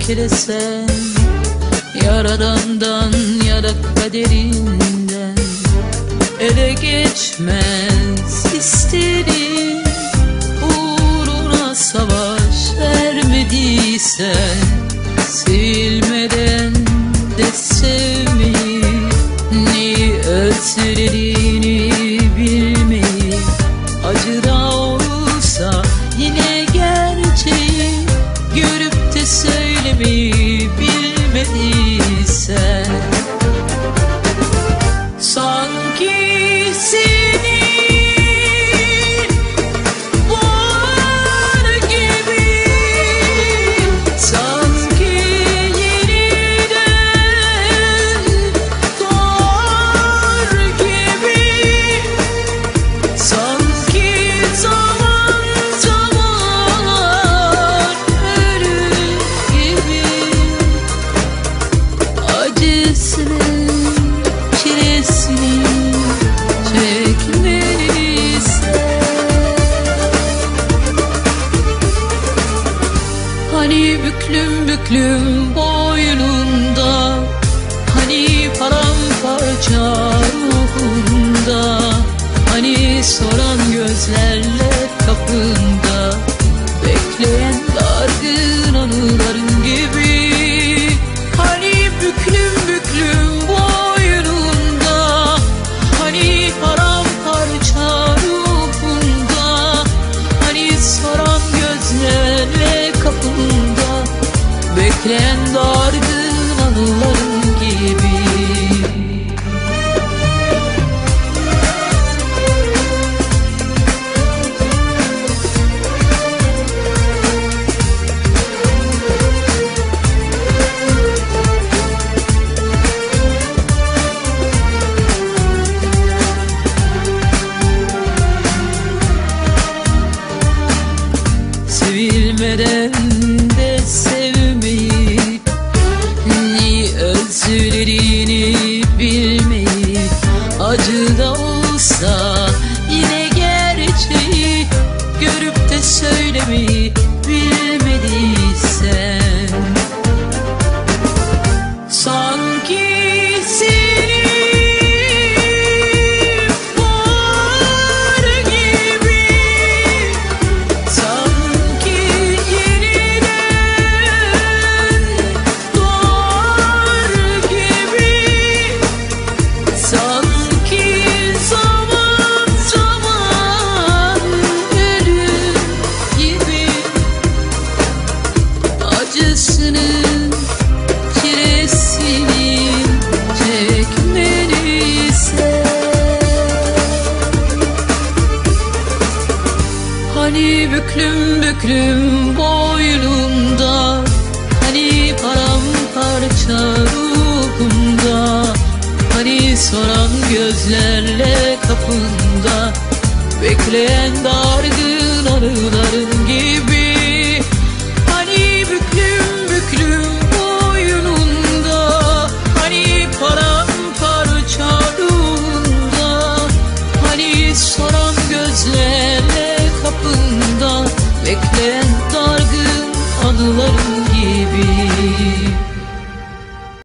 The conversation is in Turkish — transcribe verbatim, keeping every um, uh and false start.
ötelesen, Yaradandan ya da kaderinden ele geçmez isterim. Uğruna savaş vermediysen, sevilmeden de sevmeyi, neyi özlediğini bilmeyi, acı da olsa yine gerçeği görüp de söylemeyi bilmediysen, sanki seni var gibi, sanki yeniden doğar gibi, sanki zaman zaman ölür gibi, acısını çilesini çekmeliysen. Hani büklüm büklüm boynunda, hani paramparça ruhunda, hani soran gözlerle kapında bekleyen dargın anıların gibi. Hani büklüm büklüm boynunda, hani paramparça ruhunda, hani soran gözlerle kapında bekleyen dargın anıların gibi. Sevilmeden de sevmeyi, neyi özlediğini bilmeyi, acı da olsa yine gerçeği görüp de söylemeyi bilmediysen, sanki seni var gibi, sanki yeniden doğar gibi, sanki zaman zaman ölür gibi, acısının çilesini çekmeliysen. Hani büklüm büklüm boynunda, hani paramparça ruhunda, hani soran gözlerle kapında bekleyen dargın anıların